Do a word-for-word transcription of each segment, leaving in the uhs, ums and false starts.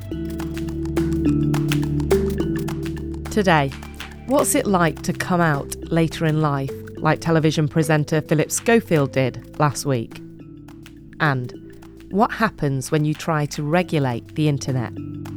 Today, what's it like to come out later in life, like television presenter Philip Schofield did last week? And what happens when you try to regulate the internet?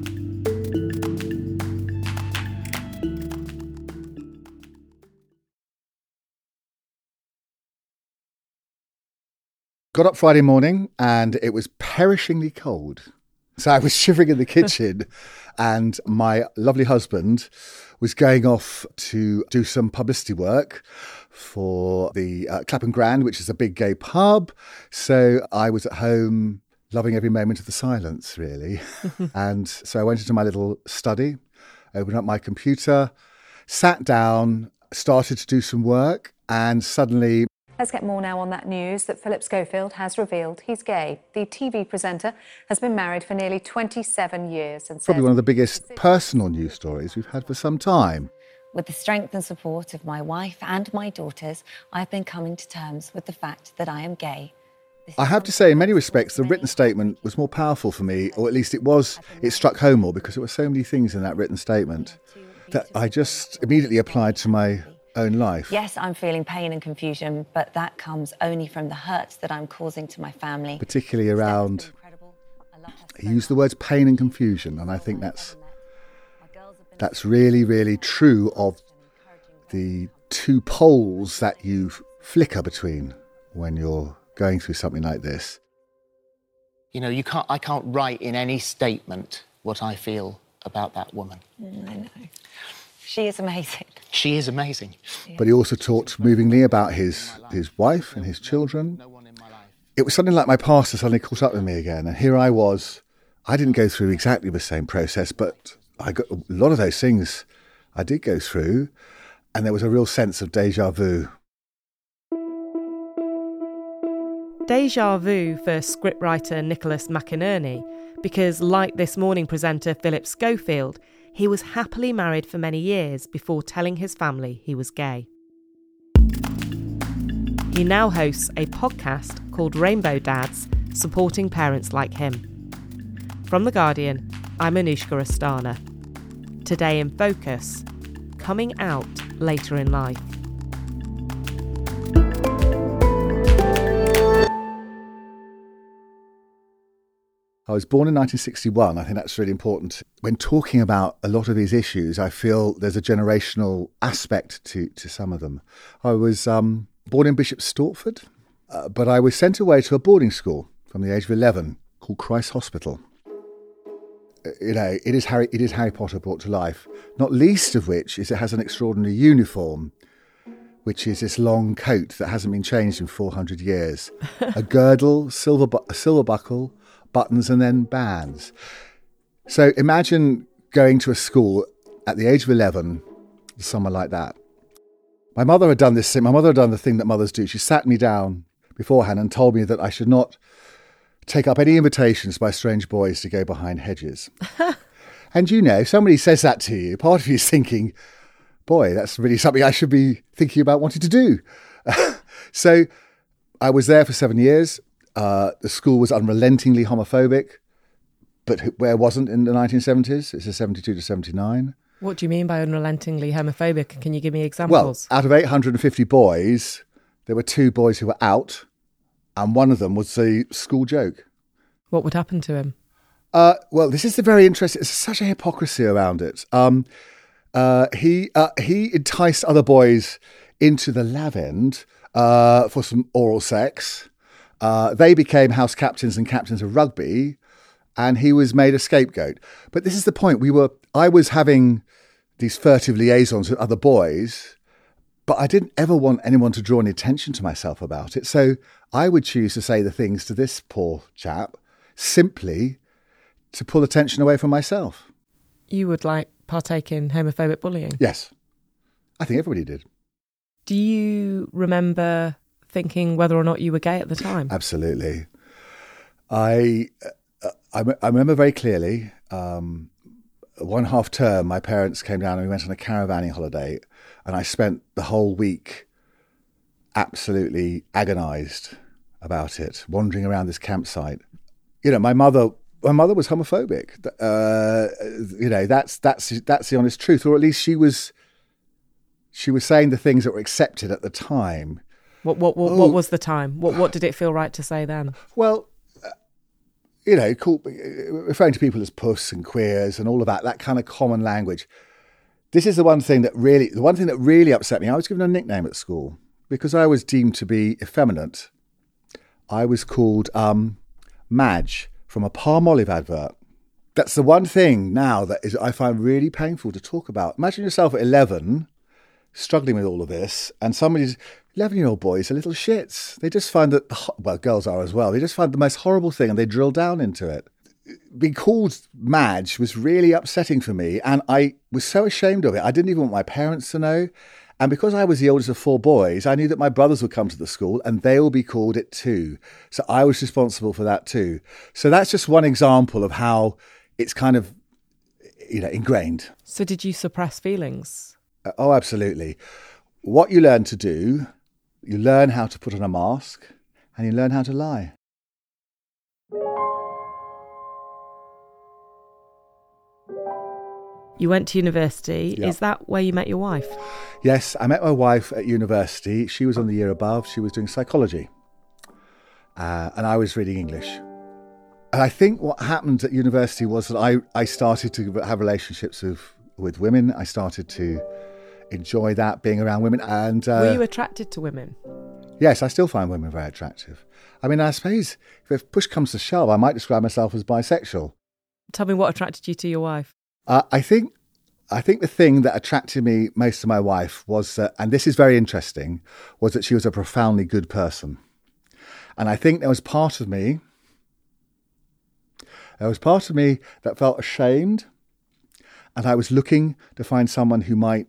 Got up Friday morning and it was perishingly cold. So I was shivering in the kitchen and my lovely husband was going off to do some publicity work for the uh, Clapham Grand, which is a big gay pub. So I was at home loving every moment of the silence, really. And so I went into my little study, opened up my computer, sat down, started to do some work, and suddenly... Let's get more now on that news that Philip Schofield has revealed he's gay. The T V presenter has been married for nearly twenty-seven years and probably says one of the biggest personal news stories we've had for some time. With the strength and support of my wife and my daughters, I've been coming to terms with the fact that I am gay. This I have to say, in many respects, the written statement was more powerful for me, or at least it was, it struck home more because there were so many things in that written statement that I just immediately applied to my own life. Yes, I'm feeling pain and confusion, but that comes only from the hurt that I'm causing to my family. Particularly around, he used the words pain and confusion, and I think that's that's really, really true of the two poles that you flicker between when you're going through something like this. You know, you can't. I can't write in any statement what I feel about that woman. Mm, I know. She is amazing. She is amazing. But he also talked movingly about his, his wife and his children. It was something like my pastor suddenly caught up with me again. And here I was. I didn't go through exactly the same process, but I got a lot of those things I did go through. And there was a real sense of déjà vu. Déjà vu for scriptwriter Nicholas McInerney, because like This Morning presenter Philip Schofield, he was happily married for many years before telling his family he was gay. He now hosts a podcast called Rainbow Dads, supporting parents like him. From The Guardian, I'm Anushka Astana. Today in Focus, coming out later in life. I was born in nineteen sixty-one. I think that's really important. When talking about a lot of these issues, I feel there's a generational aspect to, to some of them. I was um, born in Bishop Stortford, uh, but I was sent away to a boarding school from the age of eleven called Christ Hospital. Uh, you know, it is Harry, it is Harry Potter brought to life, not least of which is it has an extraordinary uniform, which is this long coat that hasn't been changed in four hundred years. A girdle, silver bu- a silver buckle, buttons and then bands. So imagine going to a school at the age of eleven, somewhere like that. My mother had done this. My mother had done the thing that mothers do. She sat me down beforehand and told me that I should not take up any invitations by strange boys to go behind hedges. And you know, somebody says that to you, part of you is thinking, boy, that's really something I should be thinking about wanting to do. So I was there for seven years. Uh, the school was unrelentingly homophobic, but where wasn't in the nineteen seventies? It's a seventy-two to seventy-nine. What do you mean by unrelentingly homophobic? Can you give me examples? Well, out of eight hundred fifty boys, there were two boys who were out, and one of them was the school joke. What would happen to him? Uh, well, this is the very interesting... There's such a hypocrisy around it. Um, uh, he uh, he enticed other boys into the lav end uh, for some oral sex. Uh, they became house captains and captains of rugby, and he was made a scapegoat. But this is the point. We were, I was having these furtive liaisons with other boys, but I didn't ever want anyone to draw any attention to myself about it. So I would choose to say the things to this poor chap simply to pull attention away from myself. You would like partake in homophobic bullying? Yes. I think everybody did. Do you remember thinking whether or not you were gay at the time? Absolutely. I uh, I, I remember very clearly, um, one half term, my parents came down and we went on a caravanning holiday, and I spent the whole week absolutely agonised about it, wandering around this campsite. You know, my mother My mother was homophobic. Uh, you know, that's that's that's the honest truth, or at least she was. She was saying the things that were accepted at the time. What what what, oh. what was the time? What what did it feel right to say then? Well, uh, you know, call, referring to people as puss and queers and all of that, that kind of common language. This is the one thing that really, the one thing that really upset me. I was given a nickname at school because I was deemed to be effeminate. I was called um, Madge from a Palmolive advert. That's the one thing now that is I find really painful to talk about. Imagine yourself at eleven. Struggling with all of this, and somebody's eleven-year-old boys are little shits. They just find that, well, girls are as well, they just find the most horrible thing and they drill down into it. Being called Madge was really upsetting for me, and I was so ashamed of it. I didn't even want my parents to know. And because I was the oldest of four boys, I knew that my brothers would come to the school and they will be called it too. So I was responsible for that too. So that's just one example of how it's kind of, you know, ingrained. So did you suppress feelings? Oh, absolutely. What you learn to do, you learn how to put on a mask and you learn how to lie. You went to university. Yep. Is that where you met your wife? Yes, I met my wife at university. She was on the year above. She was doing psychology. Uh, and I was reading English. And I think what happened at university was that I, I started to have relationships with, with women. I started to enjoy that, being around women. And uh, were you attracted to women? Yes, I still find women very attractive. I mean, I suppose if push comes to shove, I might describe myself as bisexual. Tell me what attracted you to your wife. Uh, I think I think the thing that attracted me most to my wife was that, and this is very interesting, was that she was a profoundly good person. And I think there was part of me, there was part of me that felt ashamed, and I was looking to find someone who might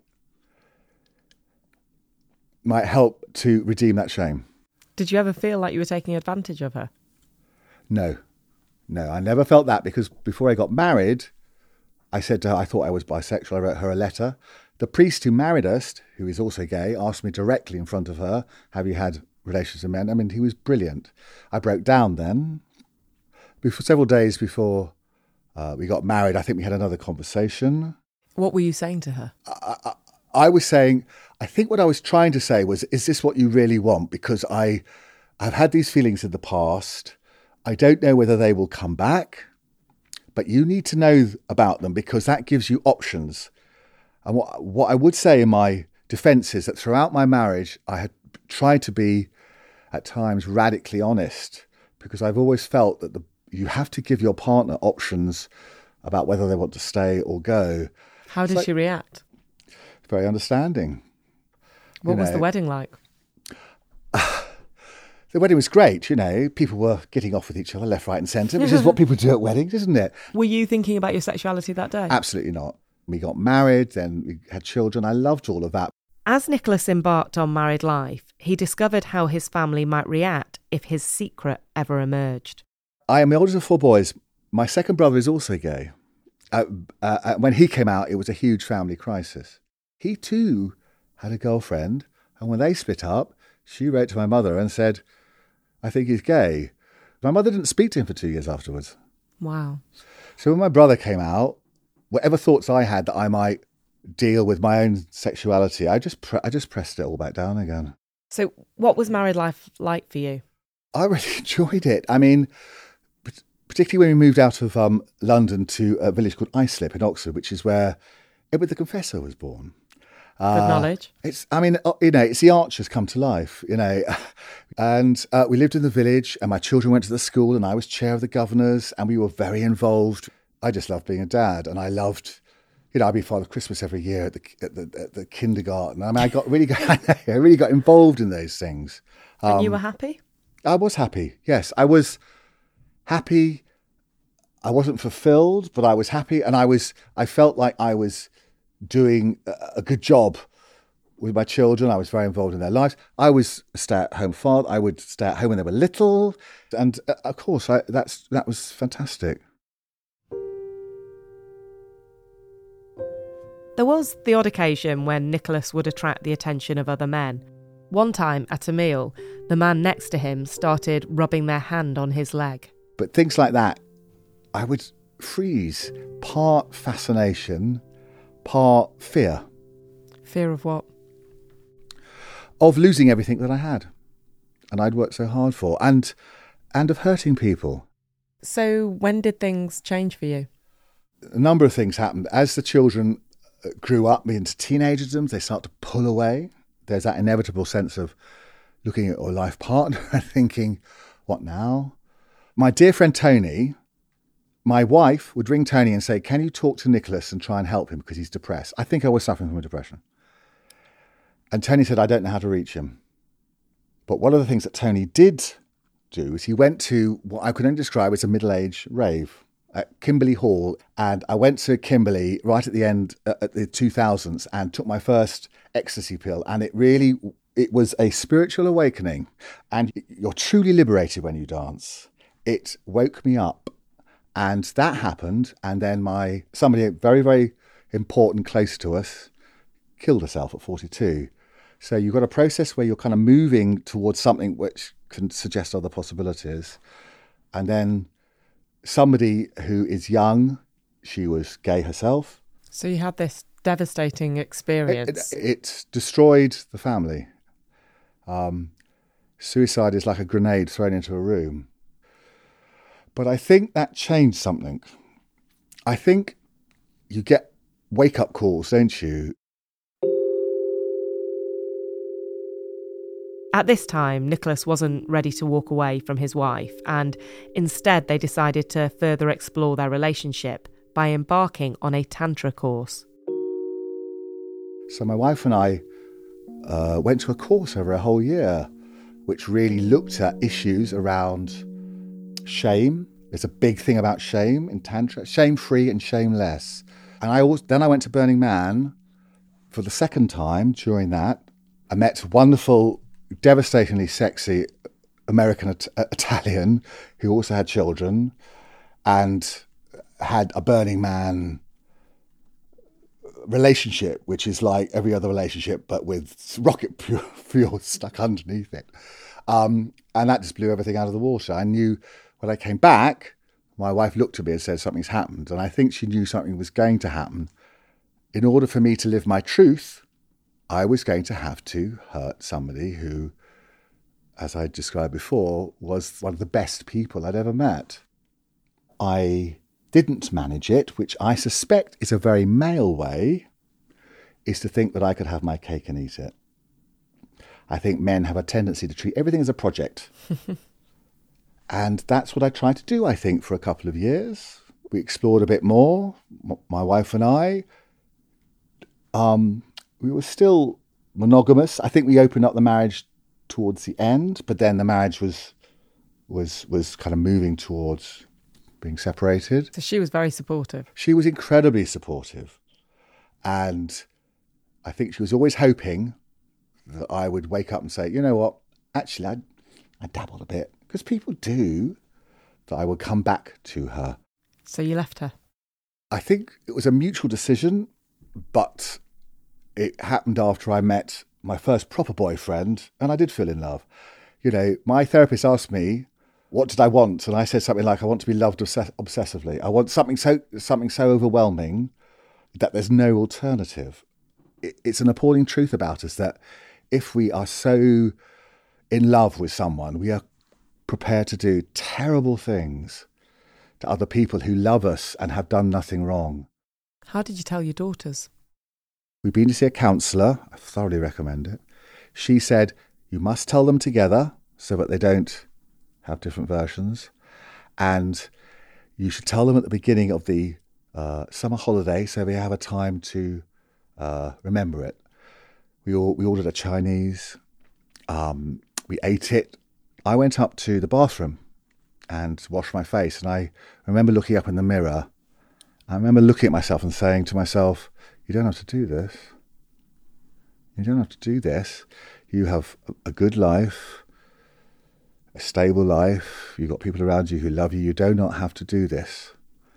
might help to redeem that shame. Did you ever feel like you were taking advantage of her? No, no, I never felt that, because before I got married, I said to her, I thought I was bisexual. I wrote her a letter. The priest who married us, who is also gay, asked me directly in front of her, have you had relations with men? I mean, he was brilliant. I broke down then. Before, several days before uh, we got married, I think we had another conversation. What were you saying to her? I, I, I was saying, I think what I was trying to say was, is this what you really want? Because I, I've had these feelings in the past. I don't know whether they will come back, but you need to know about them because that gives you options. And what, what I would say in my defence is that throughout my marriage, I had tried to be at times radically honest, because I've always felt that the, you have to give your partner options about whether they want to stay or go. How did like, she react? Very understanding. What you was know. the wedding like? The wedding was great, you know. People were getting off with each other left, right and centre, which is what people do at weddings, isn't it? Were you thinking about your sexuality that day? Absolutely not. We got married, then we had children. I loved all of that. As Nicholas embarked on married life, he discovered how his family might react if his secret ever emerged. I am the oldest of four boys. My second brother is also gay. Uh, uh, when he came out, it was a huge family crisis. He too had a girlfriend, and when they split up, she wrote to my mother and said, I think he's gay. My mother didn't speak to him for two years afterwards. Wow. So when my brother came out, whatever thoughts I had that I might deal with my own sexuality, I just pre- I just pressed it all back down again. So what was married life like for you? I really enjoyed it. I mean, particularly when we moved out of um, London to a village called Islip in Oxford, which is where Edward the Confessor was born. Good uh, knowledge. It's, I mean, you know, it's the Archers come to life, you know. And uh, we lived in the village, and my children went to the school, and I was chair of the governors, and we were very involved. I just loved being a dad, and I loved, you know, I'd be Father Christmas every year at the at the, at the kindergarten. I mean, I got really got, I really got involved in those things. Um, And you were happy? I was happy. Yes, I was happy. I wasn't fulfilled, but I was happy, and I was. I felt like I was doing a good job with my children. I was very involved in their lives. I was a stay-at-home father. I would stay at home when they were little, and uh, of course, I, that's that was fantastic. There was the odd occasion when Nicholas would attract the attention of other men. One time at a meal, the man next to him started rubbing their hand on his leg. But things like that I would freeze, part fascination, part fear. Fear of what? Of losing everything that I had and I'd worked so hard for, and and of hurting people. So when did things change for you? A number of things happened. As the children grew up into teenagerdom, they start to pull away. There's that inevitable sense of looking at your life partner and thinking, what now? My dear friend Tony, my wife would ring Tony and say, can you talk to Nicholas and try and help him because he's depressed? I think I was suffering from a depression. And Tony said, I don't know how to reach him. But one of the things that Tony did do is he went to what I could only describe as a middle-age rave at Kimberley Hall. And I went to Kimberley right at the end, uh, at the two thousands, and took my first ecstasy pill. And it really, it was a spiritual awakening. And you're truly liberated when you dance. It woke me up. And that happened. And then my, somebody very, very important, close to us, killed herself at forty-two. So you've got a process where you're kind of moving towards something which can suggest other possibilities. And then somebody who is young, she was gay herself. So you had this devastating experience. It, it, it destroyed the family. Um, suicide is like a grenade thrown into a room. But I think that changed something. I think you get wake-up calls, don't you? At this time, Nicholas wasn't ready to walk away from his wife, and instead they decided to further explore their relationship by embarking on a Tantra course. So my wife and I uh, went to a course over a whole year, which really looked at issues around shame. There's a big thing about shame in Tantra, shame-free and shameless. And I always, then I went to Burning Man for the second time during that. I met a wonderful, devastatingly sexy American it- Italian who also had children and had a Burning Man relationship, which is like every other relationship, but with rocket fuel stuck underneath it. Um, and that just blew everything out of the water. I knew when I came back, my wife looked at me and said, something's happened. And I think she knew something was going to happen. In order for me to live my truth, I was going to have to hurt somebody who, as I described before, was one of the best people I'd ever met. I didn't manage it, which I suspect is a very male way, is to think that I could have my cake and eat it. I think men have a tendency to treat everything as a project. And that's what I tried to do, I think, for a couple of years. We explored a bit more, my wife and I. Um, we were still monogamous. I think we opened up the marriage towards the end, but then the marriage was was was kind of moving towards being separated. So she was very supportive. She was incredibly supportive. And I think she was always hoping that I would wake up and say, you know what, actually, I, I dabbled a bit. Because people do, that I would come back to her. So you left her? I think it was a mutual decision, but it happened after I met my first proper boyfriend, and I did fall in love. You know, my therapist asked me, what did I want? And I said something like, I want to be loved obsess- obsessively. I want something so something so overwhelming that there's no alternative. It, it's an appalling truth about us that if we are so in love with someone, we are prepared to do terrible things to other people who love us and have done nothing wrong. How did you tell your daughters? We've been to see a counsellor. I thoroughly recommend it. She said, you must tell them together so that they don't have different versions. And you should tell them at the beginning of the uh, summer holiday so they have a time to uh, remember it. We all, we ordered a Chinese. Um, we ate it. I went up to the bathroom and washed my face. And I remember looking up in the mirror. I remember looking at myself and saying to myself, you don't have to do this. You don't have to do this. You have a good life, a stable life. You've got people around you who love you. You do not have to do this.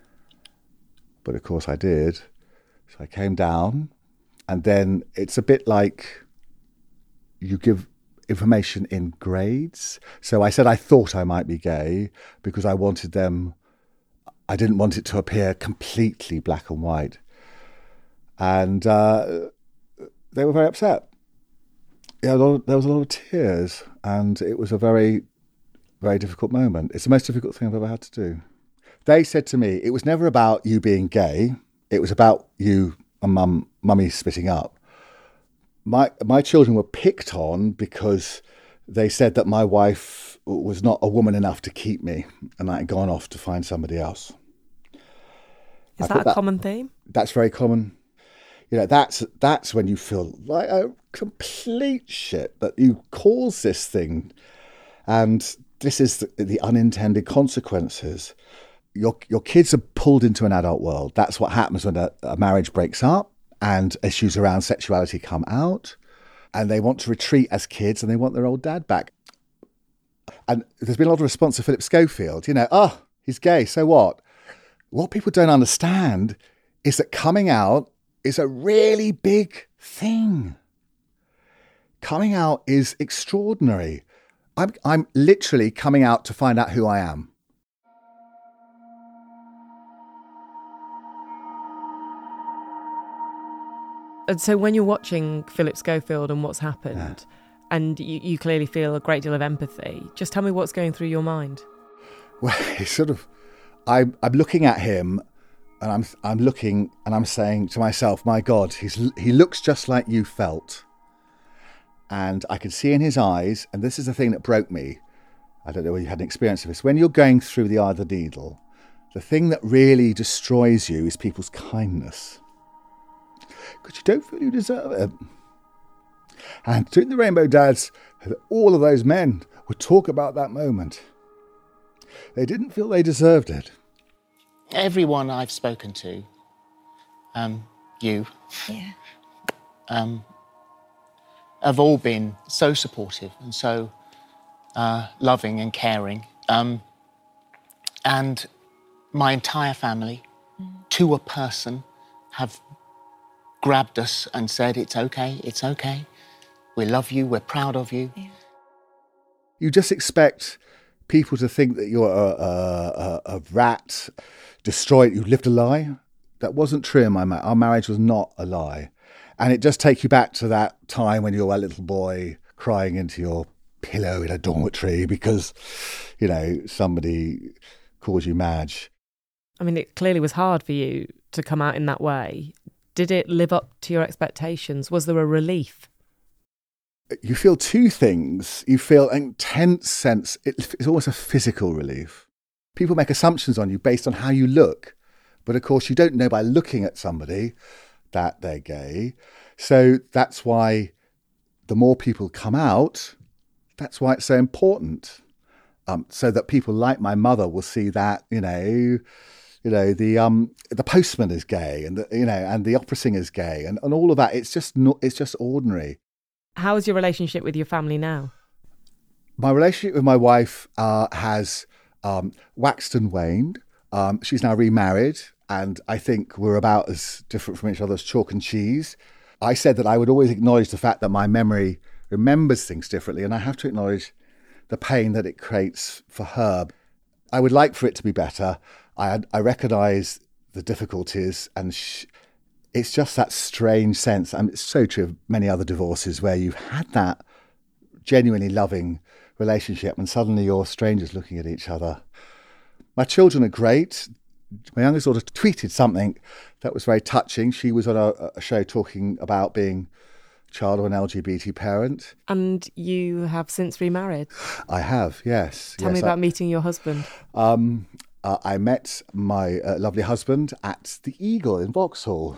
But of course I did. So I came down, and then it's a bit like you give information in grades. So I said I thought I might be gay because I wanted them I didn't want it to appear completely black and white. And uh, they were very upset. Yeah, a lot of, there was a lot of tears, and it was a very, very difficult moment. It's the most difficult thing I've ever had to do. They said to me, it was never about you being gay. It was about you and mum, mummy splitting up. My my children were picked on because they said that my wife was not a woman enough to keep me, and I had gone off to find somebody else. Is I that a that, common theme? That's very common. You know, that's that's when you feel like a complete shit that you caused this thing, and this is the, the unintended consequences. Your your kids are pulled into an adult world. That's what happens when a, a marriage breaks up and issues around sexuality come out, and they want to retreat as kids and they want their old dad back. And there's been a lot of response to Philip Schofield. You know, oh, he's gay, so what? What people don't understand is that coming out is a really big thing. Coming out is extraordinary. I'm I'm literally coming out to find out who I am. And so when you're watching Philip Schofield and what's happened, Yeah. and you, you clearly feel a great deal of empathy, just tell me what's going through your mind. Well, it's sort of, I'm I'm looking at him, and I'm I'm looking and I'm saying to myself, my God, he's he looks just like you felt. And I could see in his eyes, and this is the thing that broke me. I don't know whether you had an experience of this. When you're going through the eye of the needle, the thing that really destroys you is people's kindness. Because you don't feel you deserve it. And during the Rainbow Dads, all of those men would talk about that moment. They didn't feel they deserved it. Everyone I've spoken to, um, you, Yeah. um, have all been so supportive and so uh, loving and caring. Um, and my entire family, mm. to a person, have grabbed us and said, it's okay, it's okay. We love you, we're proud of you. Yeah. You just expect people to think that you're a, a, a rat, destroyed, you lived a lie. That wasn't true in my marriage. Our marriage was not a lie. And it just takes you back to that time when you were a little boy crying into your pillow in a dormitory because, you know, somebody calls you Madge. I mean, it clearly was hard for you to come out in that way. Did it live up to your expectations? Was there a relief? You feel two things. You feel an intense sense. It's almost a physical relief. People make assumptions on you based on how you look. But of course, you don't know by looking at somebody that they're gay. So that's why the more people come out, that's why it's so important. Um, so that people like my mother will see that, you know, you know, the um the postman is gay, and the, you know, and the opera singer is gay, and, and all of that. It's just not, it's just ordinary. How is your relationship with your family now? My relationship with my wife uh, has um, waxed and waned. Um, she's now remarried, and I think we're about as different from each other as chalk and cheese. I said that I would always acknowledge the fact that my memory remembers things differently, and I have to acknowledge the pain that it creates for her. I would like for it to be better. I I recognise the difficulties, and sh- it's just that strange sense. I mean, it's so true of many other divorces where you've had that genuinely loving relationship and suddenly you're strangers looking at each other. My children are great. My youngest daughter tweeted something that was very touching. She was on a, a show talking about being a child of an L G B T parent. And you have since remarried. I have, yes. Tell yes, me about I, meeting your husband. Um, uh, I met my uh, lovely husband at the Eagle in Vauxhall.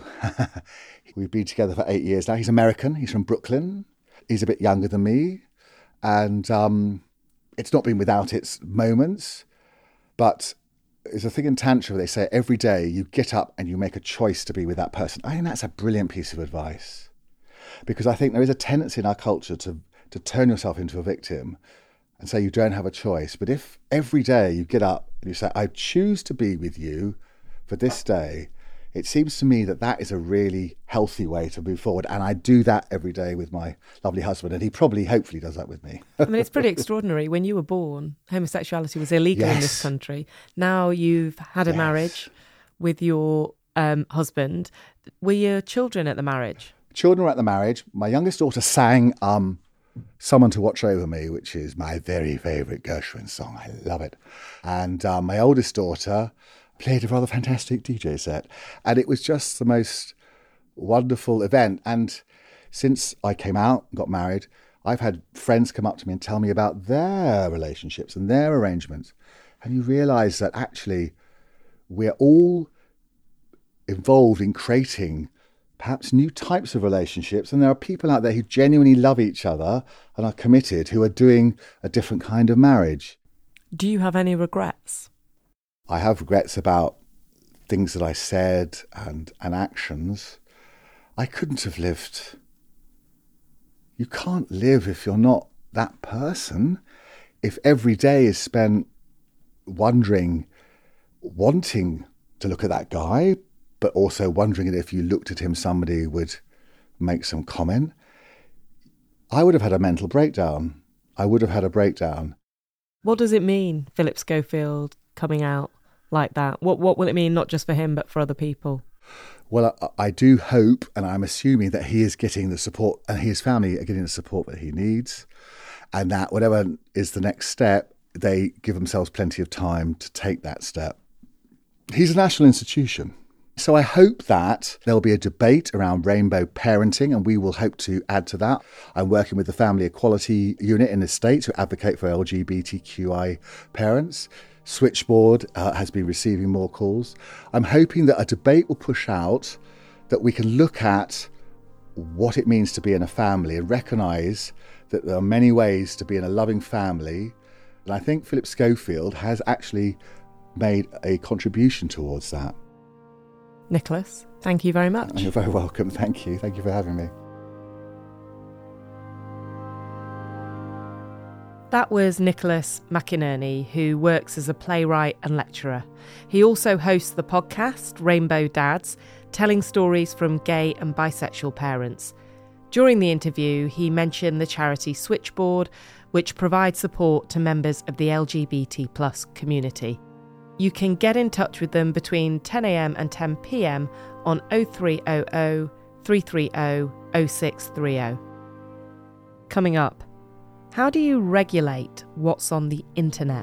We've been together for eight years now. He's American. He's from Brooklyn. He's a bit younger than me. And um, it's not been without its moments. But there's a thing in Tantra where they say every day you get up and you make a choice to be with that person. I think that's a brilliant piece of advice. Because I think there is a tendency in our culture to, to turn yourself into a victim and say you don't have a choice. But if every day you get up and you say, I choose to be with you for this day, It seems to me that that is a really healthy way to move forward. And I do that every day with my lovely husband. And he probably, hopefully, does that with me. I mean, it's pretty extraordinary. When you were born, homosexuality was illegal yes. in this country. Now you've had a yes. marriage with your um, husband. Were your children at the marriage? Children were at the marriage. My youngest daughter sang um, Someone to Watch Over Me, which is my very favourite Gershwin song. I love it. And um, my oldest daughter played a rather fantastic D J set. And it was just the most wonderful event. And since I came out and got married, I've had friends come up to me and tell me about their relationships and their arrangements. And you realise that actually we're all involved in creating perhaps new types of relationships. And there are people out there who genuinely love each other and are committed, who are doing a different kind of marriage. Do you have any regrets? I have regrets about things that I said and, and actions. I couldn't have lived. You can't live if you're not that person. If every day is spent wondering, wanting to look at that guy, but also wondering if you looked at him, somebody would make some comment, I would have had a mental breakdown. I would have had a breakdown. What does it mean, Philip Schofield coming out like that? What what will it mean, not just for him, but for other people? Well, I, I do hope, and I'm assuming that he is getting the support, and his family are getting the support that he needs, and that whatever is the next step, they give themselves plenty of time to take that step. He's a national institution. So I hope that there'll be a debate around rainbow parenting, and we will hope to add to that. I'm working with the Family Equality Unit in the States who advocate for L G B T Q I parents. Switchboard uh, has been receiving more calls. I'm hoping that a debate will push out, that we can look at what it means to be in a family and recognise that there are many ways to be in a loving family. And I think Philip Schofield has actually made a contribution towards that. Nicholas, thank you very much. You're very welcome. Thank you. Thank you for having me. That was Nicholas McInerney, who works as a playwright and lecturer. He also hosts the podcast Rainbow Dads, telling stories from gay and bisexual parents. During the interview, he mentioned the charity Switchboard, which provides support to members of the L G B T plus community. You can get in touch with them between ten a.m. and ten p.m. on oh three hundred, three three oh, oh six three oh. Coming up, how do you regulate what's on the internet?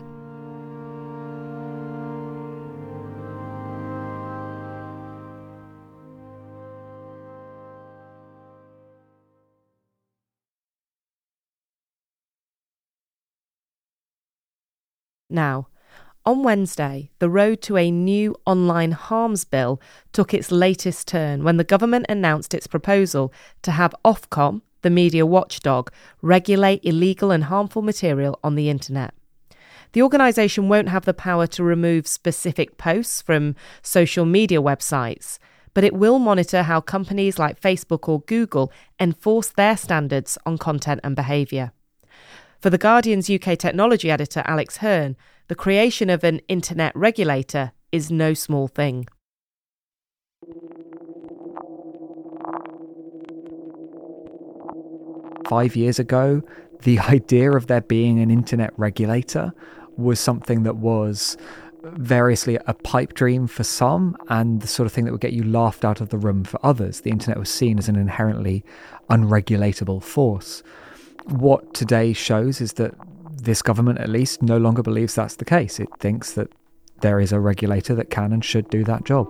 Now, on Wednesday, the road to a new online harms bill took its latest turn when the government announced its proposal to have Ofcom, the media watchdog, regulate illegal and harmful material on the internet. The organisation won't have the power to remove specific posts from social media websites, but it will monitor how companies like Facebook or Google enforce their standards on content and behaviour. For The Guardian's U K technology editor Alex Hearn, the creation of an internet regulator is no small thing. Five years ago, the idea of there being an internet regulator was something that was variously a pipe dream for some and the sort of thing that would get you laughed out of the room for others. The internet was seen as an inherently unregulatable force. What today shows is that this government, at least, no longer believes that's the case. It thinks that there is a regulator that can and should do that job.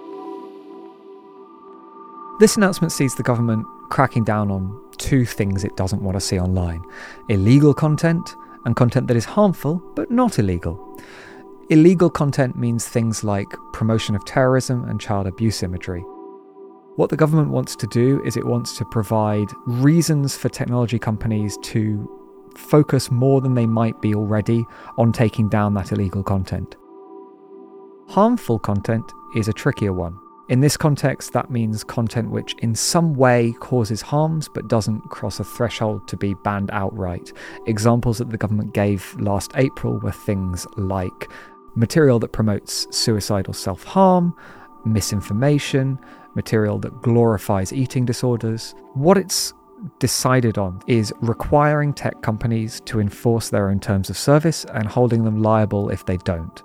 This announcement sees the government cracking down on two things it doesn't want to see online: illegal content and content that is harmful but not illegal. Illegal content means things like promotion of terrorism and child abuse imagery. What the government wants to do is it wants to provide reasons for technology companies to focus more than they might be already on taking down that illegal content. Harmful content is a trickier one. In this context, that means content which in some way causes harms but doesn't cross a threshold to be banned outright. Examples that the government gave last April were things like material that promotes suicide or self-harm, misinformation, material that glorifies eating disorders. What it's decided on is requiring tech companies to enforce their own terms of service and holding them liable if they don't.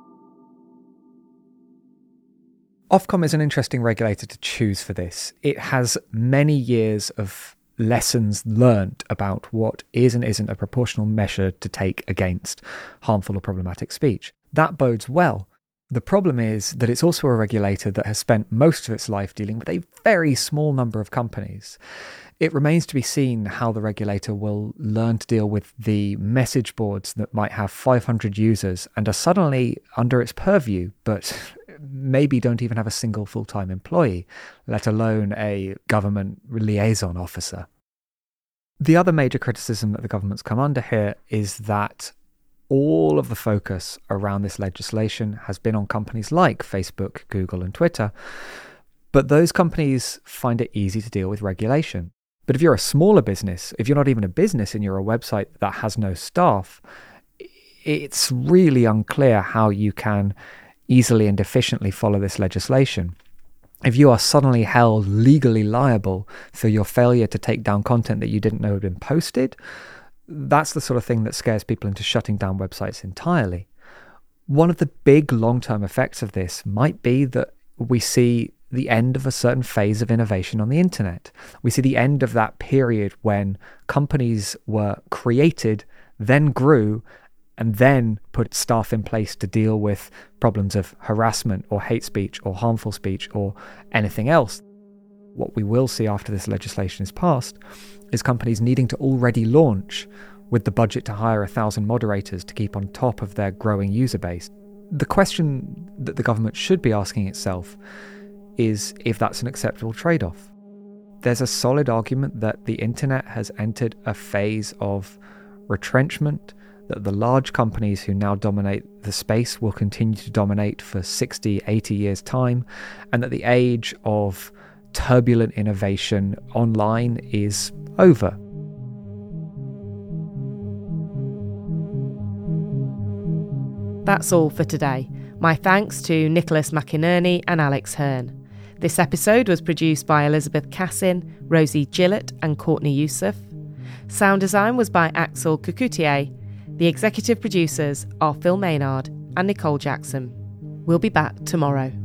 Ofcom is an interesting regulator to choose for this. It has many years of lessons learnt about what is and isn't a proportional measure to take against harmful or problematic speech. That bodes well. The problem is that it's also a regulator that has spent most of its life dealing with a very small number of companies. It remains to be seen how the regulator will learn to deal with the message boards that might have five hundred users and are suddenly under its purview, but maybe don't even have a single full-time employee, let alone a government liaison officer. The other major criticism that the government's come under here is that all of the focus around this legislation has been on companies like Facebook, Google, and Twitter, but those companies find it easy to deal with regulation. But if you're a smaller business, if you're not even a business and you're a website that has no staff, it's really unclear how you can easily and efficiently follow this legislation. If you are suddenly held legally liable for your failure to take down content that you didn't know had been posted, that's the sort of thing that scares people into shutting down websites entirely. One of the big long-term effects of this might be that we see the end of a certain phase of innovation on the internet. We see the end of that period when companies were created, then grew, and then put staff in place to deal with problems of harassment or hate speech or harmful speech or anything else. What we will see after this legislation is passed is companies needing to already launch with the budget to hire a thousand moderators to keep on top of their growing user base. The question that the government should be asking itself is if that's an acceptable trade-off. There's a solid argument that the internet has entered a phase of retrenchment, that the large companies who now dominate the space will continue to dominate for sixty, eighty years' time, and that the age of turbulent innovation online is over. That's all for today. My thanks to Nicholas McInerney and Alex Hearn. This episode was produced by Elizabeth Cassin, Rosie Gillett and Courtney Youssef. Sound design was by Axel Cucoutier. The executive producers are Phil Maynard and Nicole Jackson. We'll be back tomorrow.